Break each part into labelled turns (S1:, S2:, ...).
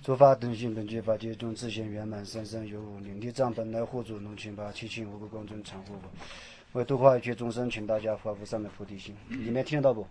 S1: 诸法等性本具法界中自性圆满，三生有无，领地藏本来护主能清拔，七情无垢光尊常护法。为度化一切众生，请大家发菩萨的菩提心。里面听得到不？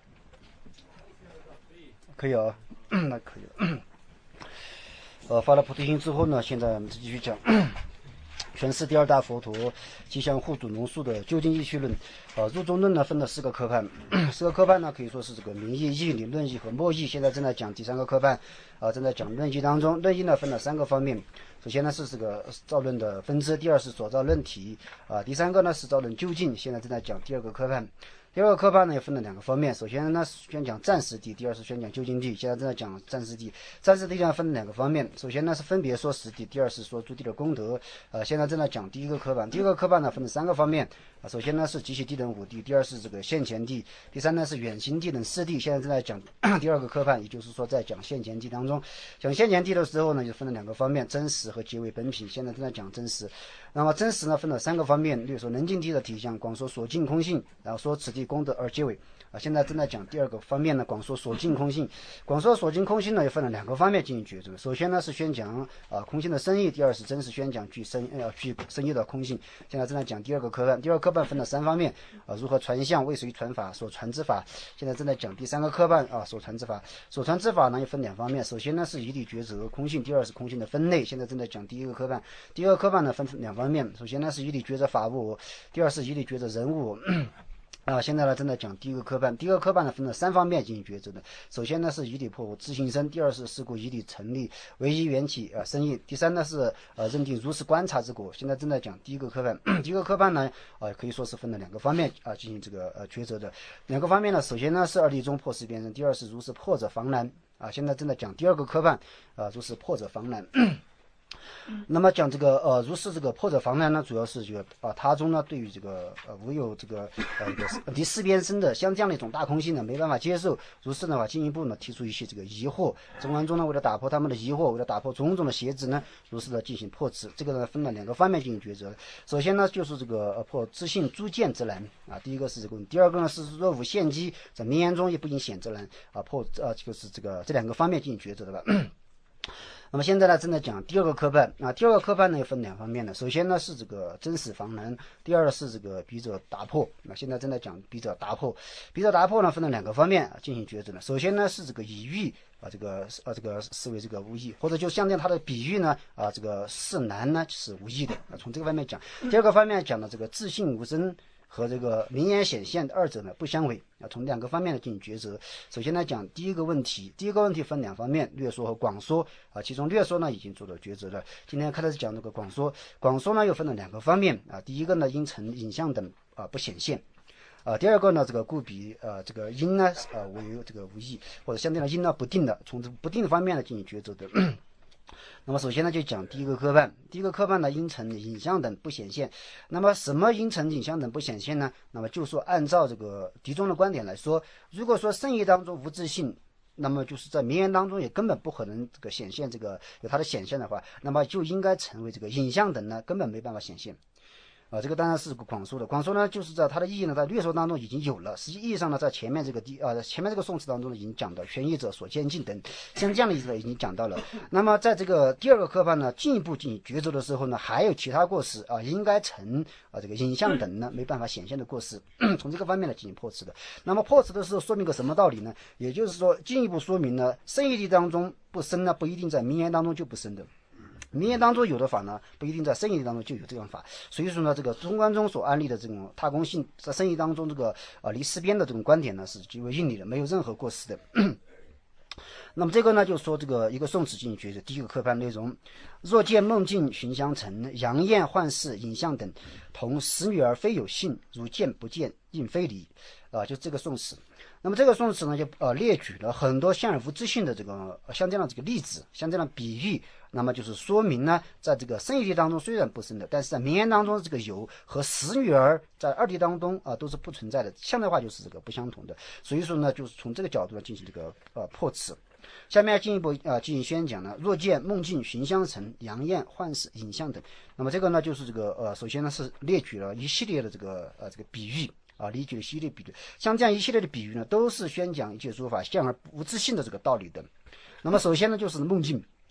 S1: 可以啊，那可以了。发了菩提心之后呢，现在我们继续讲诠释第二大佛陀吉祥护主龙树的究竟义趣论。入中论呢分了4个科判，4个科判呢可以说是这个名义、义理、论义和末义。现在正在讲第3个科判，正在讲论义当中。论义呢分了3个方面，首先呢是这个造论的分支，第二是所造论体，第3个呢是造论究竟。现在正在讲第2个科判。第2个科判呢也分了2个方面，首先呢是宣讲暂时谛，第二是宣讲究竟谛。现在正在讲暂时谛。暂时谛呢分了2个方面，首先呢是分别说实谛，第二是说诸谛的功德。现在正在讲第1个科判。第1个科判呢分了3个方面，首先呢是极其谛等5谛，第二是这个现前谛，第三呢是远行谛等4谛。现在正在讲第2个科判，也就是说在讲现前谛当中。讲现前谛的时候呢就分了2个方面，真实和结为本品。现在正在讲真实。那么真实呢分了3个方面，略说能尽谛的体相，广说所尽空性，然后说此谛功德而结尾。现在正在讲第2个方面呢，广说所尽空性。广说所尽空性呢也分了2个方面进行抉择。首先呢是宣讲空性的深义，第二是真实宣讲具深义的空性。现在正在讲第2个科判。第2个科判分了3方面，如何传相，为谁传法，所传之法。现在正在讲第3个科判，所传之法。所传之法呢也分2方面，首先呢是义理抉择空性，第二是空性的分类。现在正在讲第1个科判。第2个科判呢分2方面，首先呢是义理抉择法物，第二是义理抉择人物。现在呢正在讲第1个科判。第1个科判呢分了3方面进行抉择的，首先呢是以理破无自性身，第二是事故以理成立唯一缘起生意，第三呢是认定如实观察之果。现在正在讲第1个科判。第1个科判呢可以说是分了2个方面进行这个抉择的。2个方面呢，首先呢是二谛中破实辩证，第二是如实破者防难。现在正在讲第2个科判，如实破者防难。那么讲这个如是这个破者防难呢，主要是这个他中呢对于这个无有这个离四边身的像这样的一种大空性呢没办法接受，如是的话进一步呢提出一些这个疑惑。中观中呢为了打破他们的疑惑，为了打破种种的邪执呢，如是的进行破斥。这个呢分了2个方面进行抉择。首先呢就是这个破自性诸见之难第一个是这个，第二个呢是若无现机，在名言中也不应显之难破就是这2个方面进行抉择的吧。那么现在呢正在讲第2个科判第2个科判呢也分2方面的，首先呢是这个真实防难，第二是这个笔者打破。现在正在讲笔者打破。笔者打破呢分了2个方面进行抉择的，首先呢是这个以喻这个视为这个无义，或者就相对它的比喻呢这个是难呢是无义的从这个方面讲。第2个方面讲的这个自性无生和这个名言显现的2者呢不相违从2个方面的进行抉择。首先来讲第1个问题，第1个问题分2方面，略说和广说其中略说呢已经做了抉择了。今天开始讲这个广说。广说呢又分了2个方面第一个呢因成影像等不显现第二个呢这个故比这个因呢为这个无义，或者相对的因呢不定的，从这不定的方面呢进行抉择的。那么首先呢就讲第1个科判。第1个科判呢因成影像等不显现。那么什么因成影像等不显现呢？那么就说按照这个敌中的观点来说，如果说圣义当中无自性，那么就是在名言当中也根本不可能这个显现这个有它的显现的话，那么就应该成为这个影像等呢根本没办法显现这个当然是广说的。广说呢就是在它的意义呢在略说当中已经有了，实际意义上呢在前面这个前面这个颂词当中呢已经讲到权益者所见境等，像这样的意思呢已经讲到了。那么在这个第2个科判呢进一步进行抉择的时候呢，还有其他过失应该成这个影像等呢没办法显现的过失从这个方面呢进行破斥的。那么破斥的时候说明个什么道理呢？也就是说进一步说明呢圣义谛当中不生呢不一定在名言当中就不生的，名言当中有的法呢不一定在圣义当中就有这样法。所以说呢这个中观中所安立的这种他公性在圣义当中这个离四边的这种观点呢是极为应理的，没有任何过失的那么这个呢就说这个一个颂词进行抉择。第1个科判内容，若见梦境寻相成，阳焰幻视影像等，同实女而非有性，如见不见应非离就这个颂词。那么这个颂词呢就列举了很多相而无自性的这个像这样的这个例子，像这样的比喻。那么就是说明呢在这个圣义谛当中虽然不生的，但是在名言当中这个有和实女儿在2谛当中都是不存在的，相对化就是这个不相同的。所以说呢就是从这个角度呢进行这个破斥。下面进一步进行宣讲呢，若见梦境寻相成，阳焰幻视影像等。那么这个呢就是这个首先呢是列举了一系列的这个比喻列举了一系列比喻。像这样一系列的比喻呢都是宣讲一切诸法相而无自性的这个道理的。那么首先呢就是梦境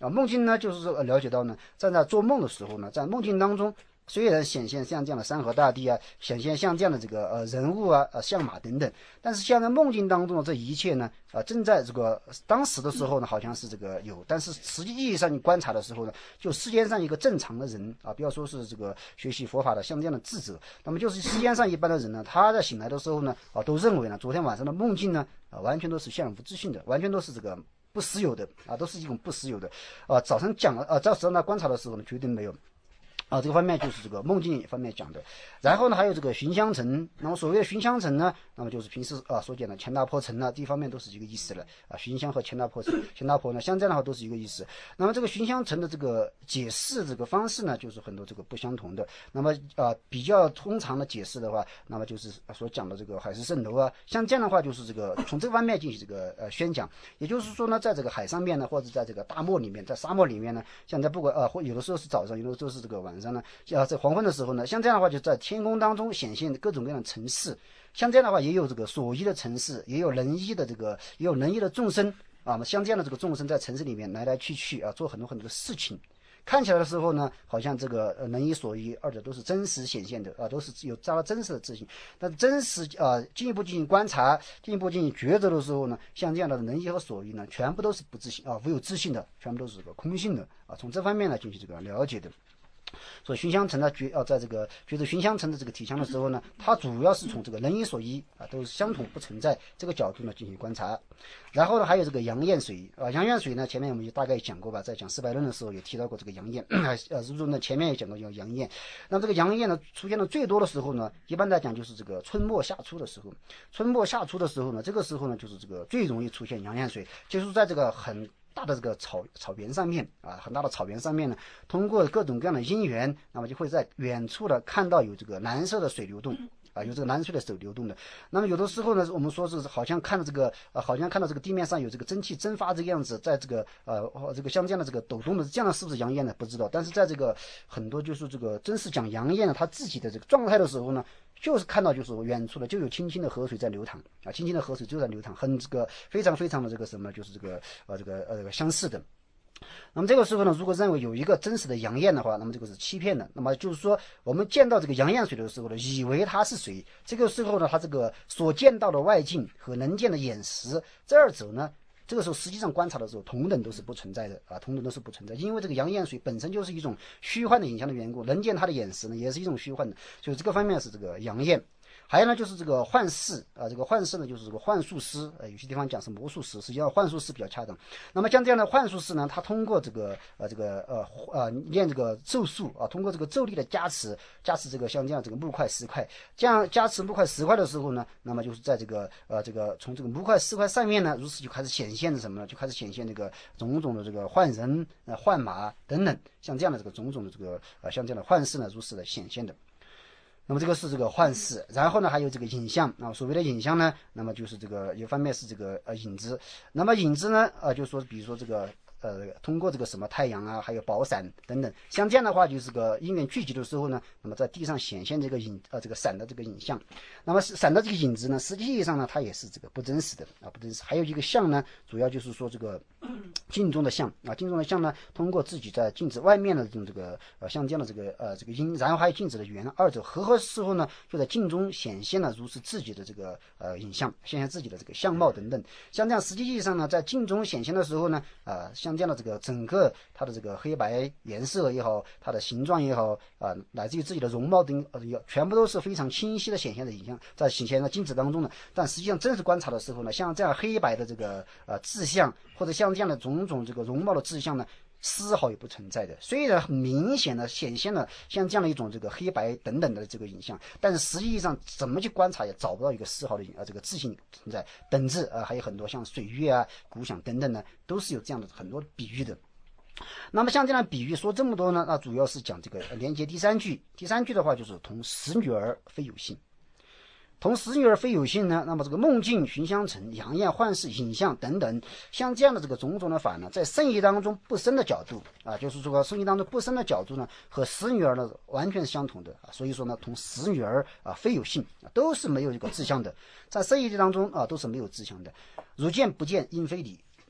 S1: 梦境呢，就是说了解到呢，在做梦的时候呢，在梦境当中，虽然显现像这样的山河大地啊，显现像这样的这个人物啊、象马等等，但是像在梦境当中的这一切呢，正在这个当时的时候呢，好像是这个有，但是实际意义上你观察的时候呢，就世间上一个正常的人啊，不要说是这个学习佛法的像这样的智者，那么就是世间上一般的人呢，他在醒来的时候呢，都认为呢，昨天晚上的梦境呢，完全都是相无自性的，完全都是这个不实有的都是一种不实有的早上讲了早上呢观察的时候呢，绝对没有。这个方面就是这个梦境方面讲的，然后呢还有这个寻香尘，那么所谓的寻香尘呢，那么就是平时所讲的钱大婆尘呢，这一方面都是一个意思了寻香和钱大婆呢，像这样的话都是一个意思。那么这个寻香尘的这个解释这个方式呢，就是很多这个不相同的。那么比较通常的解释的话，那么就是所讲的这个海市蜃楼像这样的话就是这个从这方面进行这个宣讲，也就是说呢，在这个海上面呢，或者在这个大漠里面，在沙漠里面呢，像在不管或有的时候是早上，有的时候是这个晚上呢，在黄昏的时候呢，像这样的话就在天空当中显现各种各样的城市，像这样的话也有这个所依的城市，也有人依的也有人依的众生像这样的这个众生在城市里面来来去去做很多很多的事情。看起来的时候呢，好像这个人依所依二者都是真实显现的都是有扎了真实的自信。但真实进一步进行观察，进一步进行抉择的时候呢，像这样的人依和所依呢，全部都是不自信没有自信的，全部都是这个空性的从这方面呢进行这个了解的。所以寻香尘呢在这个觉得寻香尘的这个体相的时候呢，它主要是从这个人依所依都是相同不存在这个角度呢进行观察。然后呢还有这个阳焰水阳焰水呢，前面我们就大概讲过吧，在讲四百论的时候也提到过这个阳焰入中呢前面也讲过叫阳焰。那么这个阳焰呢出现的最多的时候呢，一般来讲就是这个春末夏初的时候。春末夏初的时候呢，这个时候呢就是这个最容易出现阳焰水，就是在这个很大的这个草原上面很大的草原上面呢，通过各种各样的因缘，那么就会在远处的看到有这个蓝色的水流动有这个蓝色的水流动的。那么有的时候呢，我们说是好像看到这个好像看到这个地面上有这个蒸汽蒸发这个样子，在这个这个像这样的这个抖动的，这样的是不是阳焰呢？不知道。但是在这个很多就是这个真是讲阳焰呢，它自己的这个状态的时候呢，就是看到就是远处的就有清清的河水在流淌清清的河水就在流淌，很这个非常非常的这个什么，就是这个相似的。那么这个时候呢，如果认为有一个真实的阳焰的话，那么这个是欺骗的。那么就是说，我们见到这个阳焰水的时候呢，以为它是水，这个时候呢，它这个所见到的外境和能见的眼识这二者呢，这个时候实际上观察的时候，同等都是不存在的同等都是不存在，因为这个阳焰水本身就是一种虚幻的影像的缘故，能见它的眼识呢，也是一种虚幻的，所以这个方面是这个阳焰。还有呢，就是这个幻视这个幻视呢，就是这个幻术师有些地方讲是魔术师，实际上幻术师比较恰当。那么像这样的幻术师呢，他通过这个念这个咒术通过这个咒力的加持这个像这样这个木块石块，这样加持木块石块的时候呢，那么就是在这个从这个木块石块上面呢，如此就开始显现什么呢？就开始显现这个种种的这个幻人幻马等等，像这样的这个种种的这个像这样的幻视呢，如此的显现的。那么这个是这个幻视，然后呢还有这个影像所谓的影像呢，那么就是这个一方面是这个影子，那么影子呢就说比如说这个通过这个什么太阳还有宝伞等等，像这样的话就是个因缘聚集的时候呢，那么在地上显现这个这个伞的这个影像。那么伞的这个影子呢，实际意义上呢，它也是这个不真实的不真实。还有一个相呢，主要就是说这个镜中的相镜中的相呢，通过自己在镜子外面的这个像这样的这个因，然后还有镜子的缘，二者合合时候呢，就在镜中显现了如是自己的这个影像，显现自己的这个相貌等等。像这样实际意义上呢，在镜中显现的时候呢像这样的这个整个它的这个黑白颜色也好，它的形状也好乃至于自己的容貌等全部都是非常清晰的显现的影像，在显现在镜子当中呢。但实际上真实观察的时候呢，像这样黑白的这个志向，或者像这样的种种这个容貌的志向呢，丝毫也不存在的。虽然很明显的显现了像这样的一种这个黑白等等的这个影像，但是实际上怎么去观察也找不到一个丝毫的这个自信存在。本质还有很多像水月鼓响等等呢，都是有这样的很多比喻的。那么像这样的比喻说这么多呢，那主要是讲这个连接第三句的话就是同实女儿非有性。同实女儿非有性呢，那么这个梦境、寻香尘、阳焰、幻视、影像等等，像这样的这个种种的法呢，在圣义当中不生的角度就是说圣义当中不生的角度呢，和实女儿呢完全是相同的所以说呢，同实女儿非有性都是没有一个志向的，在圣义当中都是没有志向的。如见不见应非理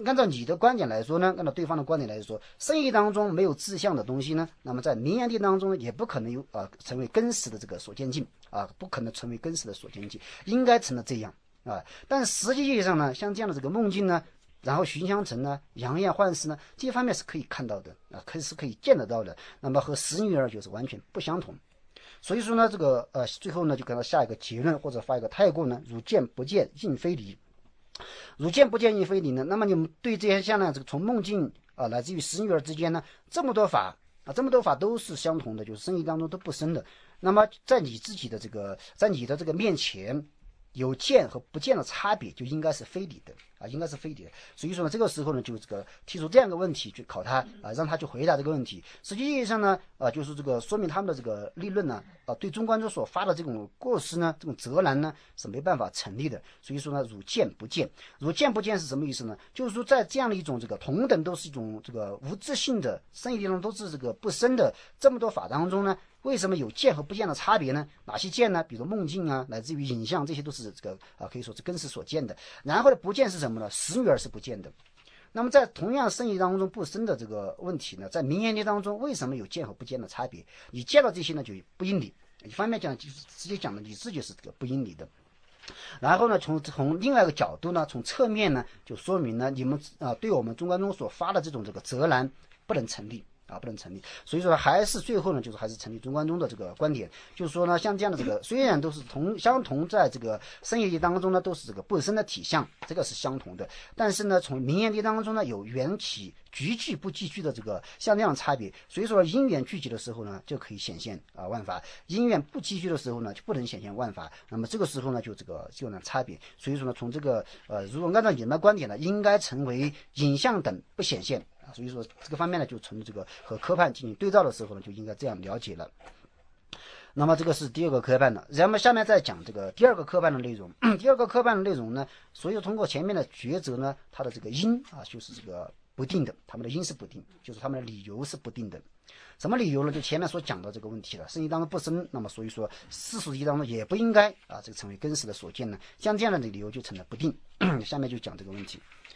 S1: 按照你的观点来说呢，按照对方的观点来说，生意当中没有志向的东西呢，那么在名言地当中也不可能有成为根实的这个所见境不可能成为根实的所见境，应该成了这样但实际意义上呢，像这样的这个梦境呢，然后寻香尘呢，扬艳幻视呢，这些方面是可以看到的可以见得到的，那么和实女儿就是完全不相同。所以说呢，这个最后呢就给他下一个结论，或者发一个太过呢，如见不见，应非离。如见不见，应非离呢，那么你们对这些像呢，这个从梦境来自于实女儿之间呢，这么多法都是相同的，就是生意当中都不生的。那么在你自己的这个，在你的这个面前，有见和不见的差别，就应该是非离的应该是非离的。所以说呢，这个时候呢，就这个提出这样一个问题去考他让他去回答这个问题。实际意义上呢就是这个说明他们的这个立论呢对中观中所发的这种过失呢，这种责难呢是没办法成立的。所以说呢，如见不见，如见不见是什么意思呢？就是说在这样的一种这个同等都是一种这个无自性的生意地中都是这个不生的这么多法当中呢，为什么有见和不见的差别呢？哪些见呢？比如梦境乃至于影像，这些都是这个可以说是根实所见的。然后的不见是什么呢？实女儿是不见的。那么在同样生意当中不生的这个问题呢，在名言地当中为什么有见和不见的差别？你见到这些呢就不应理，一方面讲就是直接讲的你自己是这个不应理的。然后呢，从另外一个角度呢，从侧面呢就说明呢，你们对我们中观中所发的这种这个责难不能成立。不能成立。所以说还是最后呢，就是还是成立中观中的这个观点，就是说呢，像这样的这个虽然都是相同在这个生意地当中呢都是这个不生的体相，这个是相同的，但是呢从名言地当中呢有缘起聚集不聚集的这个像这样的差别。所以说因缘聚集的时候呢就可以显现万法，因缘不聚集的时候呢就不能显现万法，那么这个时候呢就差别。所以说呢从这个如果按照你们的观点呢，应该成为影像等不显现所以说这个方面呢，就从这个和科判进行对照的时候呢，就应该这样了解了。那么这个是第二个科判的，然后下面再讲这个第二个科判的内容。第二个科判的内容呢，所以通过前面的抉择呢，它的这个因就是这个不定的，他们的因是不定，就是他们的理由是不定的。什么理由呢？就前面所讲的这个问题了，生意当中不生，那么所以说世俗义当中也不应该这个成为根实的所见呢，像这样的理由就成了不定。下面就讲这个问题。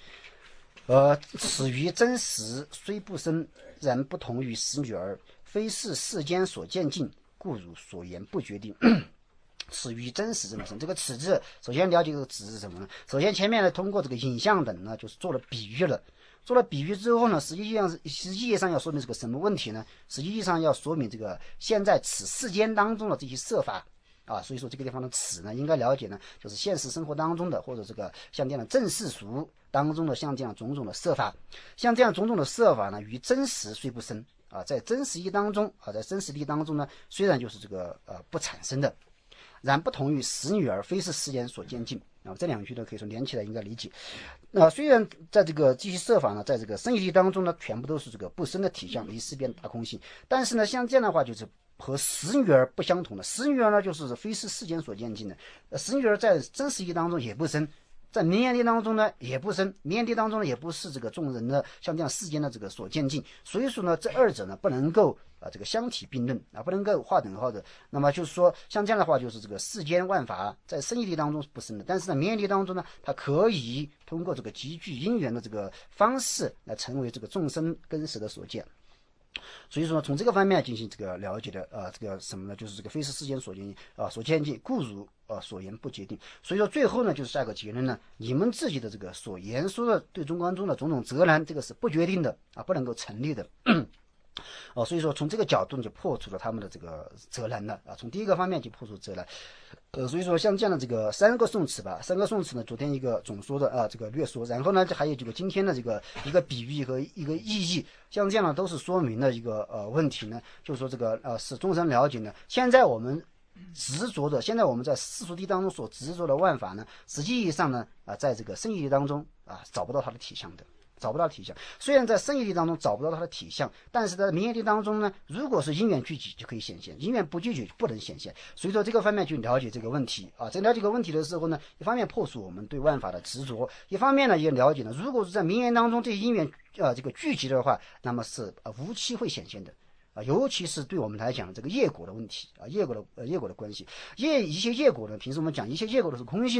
S1: 此于真实虽不生，然不同于实女儿，非是世间所见境，故如所言不决定。此于真实这么生，这个此字首先了解这个此是什么呢？首先前面呢通过这个影像等呢，就是做了比喻了。做了比喻之后呢，实际意义上要说明这个什么问题呢？实际意义上要说明这个现在此世间当中的这些设法所以说这个地方的此呢，应该了解呢，就是现实生活当中的，或者这个像这样的正世俗当中的，像这样种种的设法，像这样种种的设法呢，与真实虽不生在真实义当中在真实力当中呢，虽然就是这个不产生的，然不同于实女儿，非是世间所见境这两句呢，可以说连起来应该理解。虽然在这个这些设法呢，在这个生意力当中呢，全部都是这个不生的体相，离事变大空性，但是呢，像这样的话就是和实女儿不相同的。实女儿呢，就是非是世间所见境的。实女儿在真实义当中也不生，在名言地当中呢也不生，名言地当中呢也不是这个众人的像这样世间的这个所见境。所以说呢，这二者呢不能够这个相提并论不能够划等号的。那么就是说，像这样的话，就是这个世间万法在生意地当中是不生的，但是在名言地当中呢，它可以通过这个集聚因缘的这个方式来成为这个众生根实的所见。所以说从这个方面进行这个了解的这个什么呢？就是这个非是世间所见所见境，故如所言不决定。所以说最后呢，就是下一个结论呢，你们自己的这个所言说的对中观中的种种责难，这个是不决定的不能够成立的。所以说从这个角度就破除了他们的这个责难了从第一个方面就破除责难。所以说像这样的这个三个宋词呢，昨天一个总说的这个略说，然后呢还有这个今天的这个一个比喻和一个意义，像这样的都是说明了一个问题呢，就是说这个使众生了解呢，现在我们在世俗谛当中所执着的万法呢，实际意义上呢在这个生义谛当中找不到它的体相的。找不到体相，虽然在生义谛当中找不到它的体相，但是在名言谛当中呢，如果是因缘聚集就可以显现，因缘不聚集就不能显现。所以说这个方面去了解这个问题在了解这个问题的时候呢，一方面破除我们对万法的执着，一方面呢也了解呢，如果是在名言当中这些因缘这个聚集的话，那么是无期会显现的尤其是对我们来讲这个业果的问题业果的关系，一些业果呢，平时我们讲一些业果都是空性的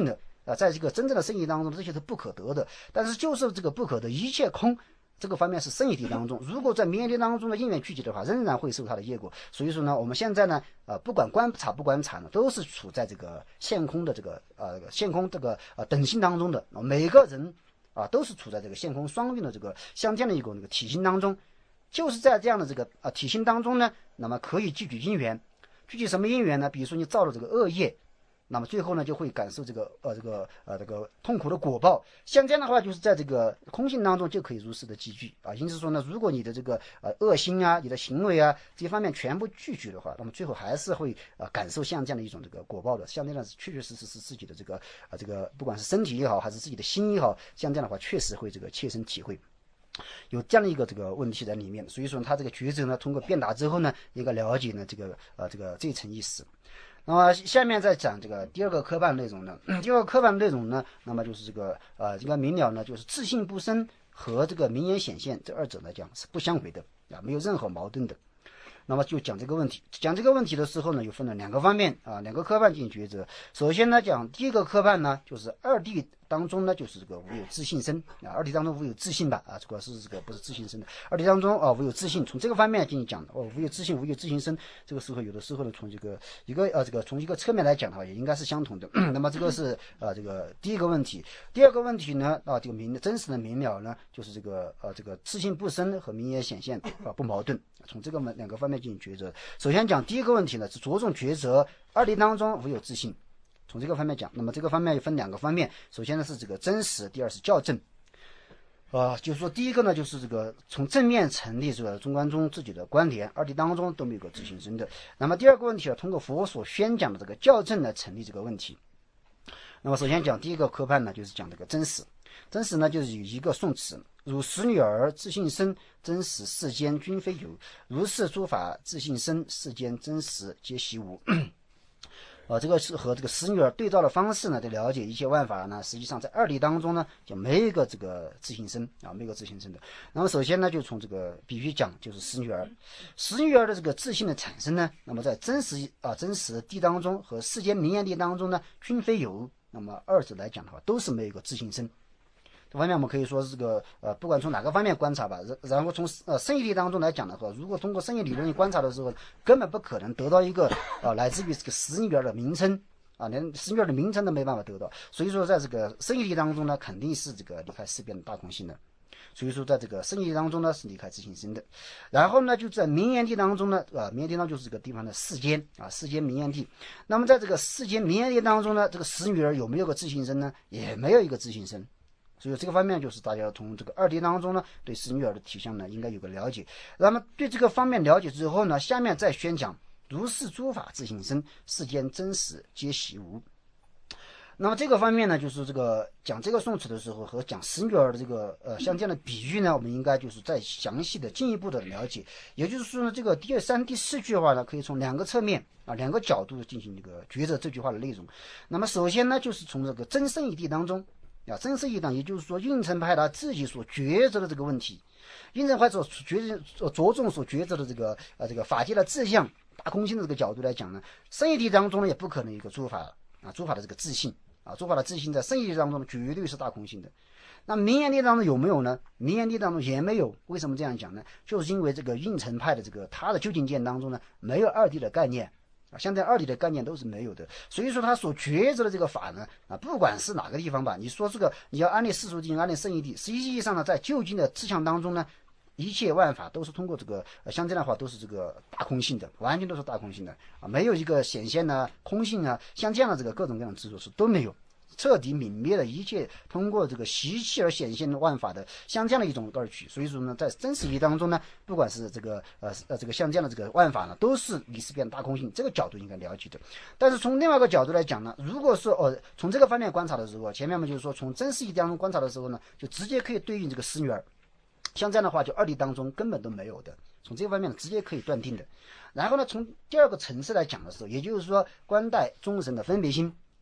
S1: 在这个真正的圣义当中，这些是不可得的。但是就是这个不可得，一切空。这个方面是圣义体当中，如果在名言体当中的因缘聚集的话，仍然会受它的业果。所以说呢，我们现在呢，不管观察不观察呢，都是处在这个现空的这个现空这个等性当中的。每个人都是处在这个现空双运的这个相见的一个那个体性当中。就是在这样的这个体性当中呢，那么可以聚集因缘，聚集什么因缘呢？比如说你造了这个恶业。那么最后呢，就会感受这个痛苦的果报。像这样的话，就是在这个空性当中就可以如实的积聚因此说呢，如果你的这个恶心啊，你的行为啊这些方面全部聚集的话，那么最后还是会感受像这样的一种这个果报的。像这样确确实实是自己的这个不管是身体也好，还是自己的心也好，像这样的话确实会这个切身体会。有这样的一个这个问题在里面，所以说他这个抉择呢，通过辩答之后呢，应该了解呢这一层意思。那么下面再讲这个第二个科判内容呢，第二个科判内容呢，那么就是这个应该明了呢，就是自性不生和这个名言显现这二者来讲是不相违的没有任何矛盾的。那么就讲这个问题，讲这个问题的时候呢，又分了两个方面两个科判进行抉择。首先呢，讲第一个科判呢，就是二谛当中呢，就是这个无有自性生二谛当中无有自性吧这个是这个不是自性生的。二谛当中无有自性，从这个方面进行讲的无有自性无有自性生，这个时候有的时候呢，从这个从一个侧面来讲的话，也应该是相同的。那么这个是这个第一个问题。第二个问题呢这个真实的明了呢，就是这个自性不生和名言显现不矛盾。从这个两个方面进行抉择。首先讲第一个问题呢，是着重抉择二谛当中无有自性，从这个方面讲。那么这个方面分两个方面，首先呢是这个真实，第二是校正就是说第一个呢，就是这个从正面成立这个中观宗自己的观点，二谛当中都没有个自性生的。那么第二个问题呢，通过佛所宣讲的这个校正来成立这个问题。那么首先讲第一个科判呢，就是讲这个真实。真实呢，就是有一个宋词：汝实女儿自性生，真实世间均非有；如是诸法自性生，世间真实皆习无。这个是和这个实女儿对照的方式呢，对了解一切万法呢，实际上在二谛当中呢，就没有一个这个自性生没有一个自性生的。那么首先呢，就从这个比喻讲，就是实女儿，实女儿的这个自性的产生呢，那么在真实谛当中和世间名言谛当中呢，均非有。那么二者来讲的话，都是没有一个自性生。这方面我们可以说是这个不管从哪个方面观察吧，然后从圣义理当中来讲的话，如果通过圣义理论观察的时候，根本不可能得到一个来自于这个实女儿的名称连实女儿的名称都没办法得到。所以说在这个圣义理当中呢，肯定是这个离开事变的大空性的。所以说在这个圣义当中呢，是离开自性生的。然后呢，就在名言谛当中呢名言谛当中就是这个地方的世间世间名言谛。那么在这个世间名言谛当中呢，这个实女儿有没有个自性生呢？也没有一个自性生。所以这个方面就是大家从这个二谛当中呢，对实女儿的体相呢，应该有个了解。那么对这个方面了解之后呢，下面再宣讲如是诸法自性生，世间真实皆习无。那么这个方面呢，就是这个讲这个宋词的时候和讲实女儿的这个像这样的比喻呢，我们应该就是再详细的进一步的了解。也就是说呢，这个第三、第四句话呢，可以从两个侧面两个角度进行这个抉择这句话的内容。那么首先呢，就是从这个真圣义谛当中真圣义谛，也就是说运程派他自己所抉择的这个问题，运程派所着重所抉择的这个法界的志向大空性的这个角度来讲呢，圣义谛当中呢也不可能有一个诸法的这个自性诸法的自性在圣义谛当中绝对是大空性的。那名言谛当中有没有呢？名言谛当中也没有。为什么这样讲呢？就是因为这个运程派的这个他的究竟见当中呢，没有二谛的概念现在二谛的概念都是没有的。所以说他所抉择的这个法呢不管是哪个地方吧，你说这个你要安立世俗经，安立圣义谛，实际意义上呢，在究竟的志向当中呢，一切万法都是通过这个像这样的话都是这个大空性的，完全都是大空性的没有一个显现空性像这样的这个各种各样的执着是都没有，彻底泯灭了一切通过这个习气而显现的万法的像这样的一种二取。所以说呢，在真实义当中呢，不管是这个像这样的这个万法呢，都是离世变大空性，这个角度应该了解的。但是从另外一个角度来讲呢，如果说从这个方面观察的时候，前面我们就是说从真实义当中观察的时候呢，就直接可以对应这个实女儿，像这样的话就二谛当中根本都没有的，从这个方面呢直接可以断定的。然后呢，从第二个层次来讲的时候，也就是说观待众生的分别心，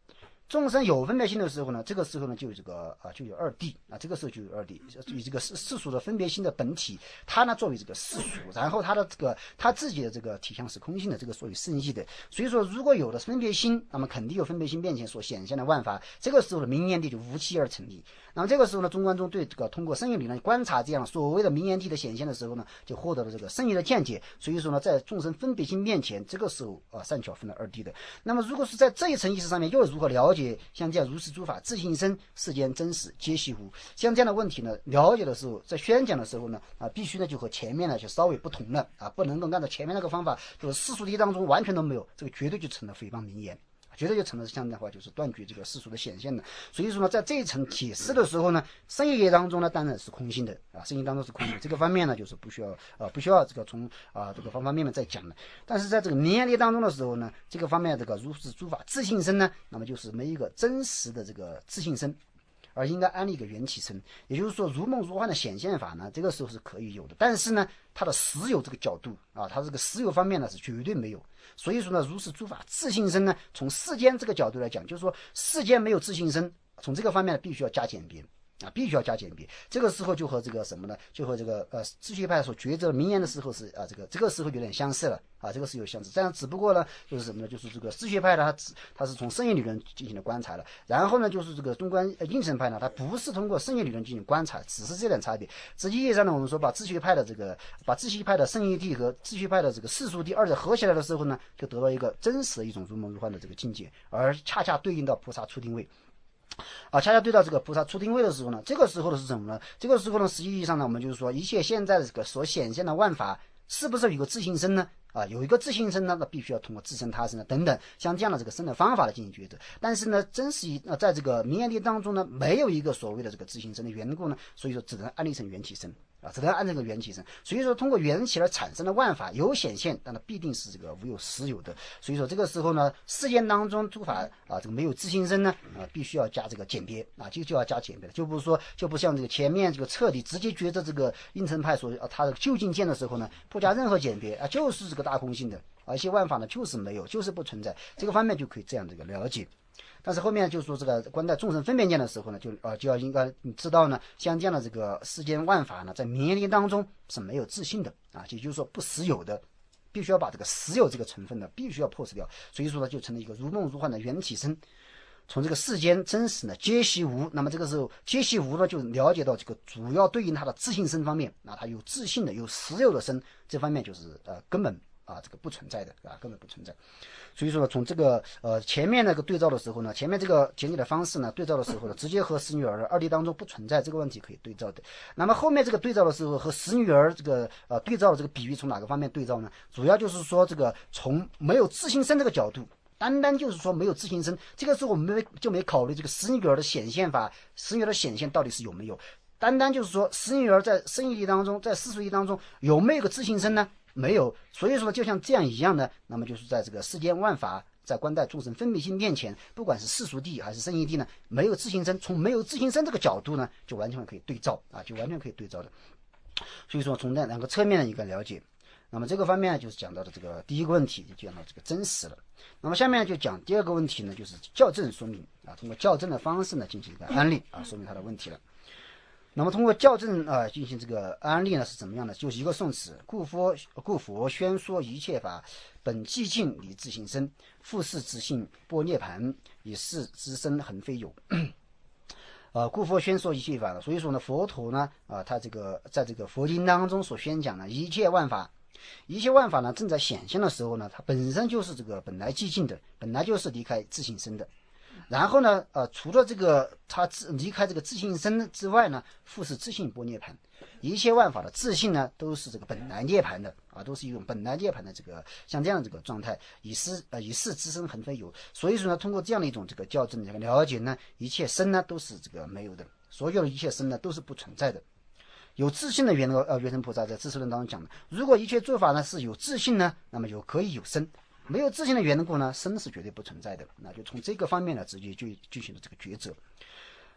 S1: 众生有分别心的时候呢，这个时候呢就有就有二谛啊，这个时候就有二谛，以这个世俗的分别心的本体，它呢作为这个世俗，然后它的它自己的这个体相是空性的，这个属于圣义的。所以说，如果有了分别心，那么肯定有分别心面前所显现的万法，这个时候的明眼谛就无期而成立。那么这个时候呢，中观中对这个通过圣义理论观察这样所谓的明眼谛的显现的时候呢，就获得了这个圣义的见解。所以说呢，在众生分别心面前，这个时候善巧分了二谛的。那么如果是在这一层意识上面，又如何了解像这样如是诸法自性生，世间真实皆悉无？像这样的问题呢，了解的时候，在宣讲的时候呢，必须呢就和前面呢就稍微不同了不能够按照前面那个方法，就是世俗谛当中完全都没有，这个绝对就成了诽谤名言。绝对就成了这样的话，就是断绝这个世俗的显现的。所以说呢，在这一层解释的时候呢，圣义当中呢当然是空性的圣义当中是空性的。这个方面呢，就是不需要这个从这个方方面面再讲的。但是在这个明眼谛当中的时候呢，这个方面这个如是诸法自性身呢，那么就是没一个真实的这个自性身，而应该安立一个缘起身。也就是说，如梦如幻的显现法呢，这个时候是可以有的，但是呢，它的实有这个角度它这个实有方面呢是绝对没有。所以说呢，如是诸法自性身呢，从世间这个角度来讲，就是说世间没有自性身，从这个方面呢，必须要加减别必须要加减别。这个时候就和这个什么呢？就和这个智学派所抉择名言的时候是这个时候有点相似了这个是有相似。这样只不过呢，就是什么呢？就是这个智学派呢，它是从圣义理论进行了观察了，然后呢，就是这个中观应成派呢，它不是通过圣义理论进行观察，只是这点差别。实际意义上呢，我们说把智学派的圣义谛和智学派的这个世俗谛二者合起来的时候呢，就得到一个真实的一种如梦如幻的这个境界，而恰恰对应到菩萨初定位。恰恰对到这个菩萨初定位的时候呢，这个时候的是什么呢？这个时候呢，实际意义上呢，我们就是说，一切现在的这个所显现的万法，是不是有一个自性身呢？有一个自性身呢，那必须要通过自身他身等等，像这样的这个生的方法来进行抉择。但是呢，真实在这个明眼谛当中呢，没有一个所谓的这个自性身的缘故呢，所以说只能安立成缘起身。只能按这个缘起身。所以说通过缘起而产生的万法有显现，但它必定是这个无有实有的。所以说这个时候呢，世间当中诸法这个没有自性身呢必须要加这个简别就要加简别了，就不像这个前面这个彻底直接觉得这个应成派所他的究竟见的时候呢，不加任何简别就是这个大空性的，而且万法呢就是没有，就是不存在。这个方面就可以这样这个了解。但是后面就说这个观待众生分别见的时候呢，就要应该你知道呢，像这样的这个世间万法呢，在明眼谛当中是没有自性的也就是说不实有的，必须要把这个实有这个成分呢，必须要破除掉。所以说呢，就成了一个如梦如幻的缘起身。从这个世间真实呢，皆悉无。那么这个时候皆悉无呢，就了解到这个主要对应它的自性身方面它有自性的，有实有的身，这方面就是根本这个不存在的根本不存在。所以说从这个前面那个对照的时候呢，前面这个简解的方式呢，对照的时候呢，直接和使女儿的二谛当中不存在这个问题可以对照的。那么后面这个对照的时候和使女儿这个对照的这个比喻从哪个方面对照呢？主要就是说这个从没有自性身这个角度，单单就是说没有自性身，这个时候我们就没考虑这个使女儿的显现法，使女儿的显现到底是有没有，单单就是说使女儿在圣义谛当中，在世俗谛当中有没有个自性身呢？没有。所以说就像这样一样的，那么就是在这个世间万法在观待众生分别性面前，不管是世俗谛还是圣义谛呢，没有自性身，从没有自性身这个角度呢，就完全可以对照就完全可以对照的。所以说从那两个侧面的一个了解，那么这个方面就是讲到的这个第一个问题，就讲到这个真实了。那么下面就讲第二个问题呢，就是校正说明通过校正的方式呢进行一个案例说明它的问题了。那么通过校正进行这个案例呢是怎么样的？就是一个宋词，故佛宣说一切法本寂静理自性身，复是自性般涅盘，以是之身恒非有。故佛宣说一切法，所以说呢，佛陀呢他这个在这个佛经当中所宣讲的一切万法呢正在显现的时候呢，它本身就是这个本来寂静的，本来就是离开自性身的。然后呢除了这个他离开这个自性身之外呢，复是自性般涅盘，一切万法的自性呢都是这个本来涅盘的都是一种本来涅盘的这个像这样的这个状态，以是之身恒非有。所以说呢，通过这样的一种这个校正的了解呢，一切身呢都是这个没有的，所有的一切身呢都是不存在的。有自性的圆成菩萨在智识论当中讲的，如果一切诸法呢是有自性呢，那么可以有身，没有自性的缘故呢，身是绝对不存在的。那就从这个方面呢直接就进行了这个抉择。